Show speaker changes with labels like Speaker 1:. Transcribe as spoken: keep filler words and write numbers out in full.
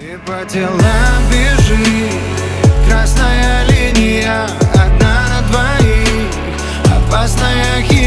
Speaker 1: И по телам бежит красная линия, одна на двоих, опасная химия.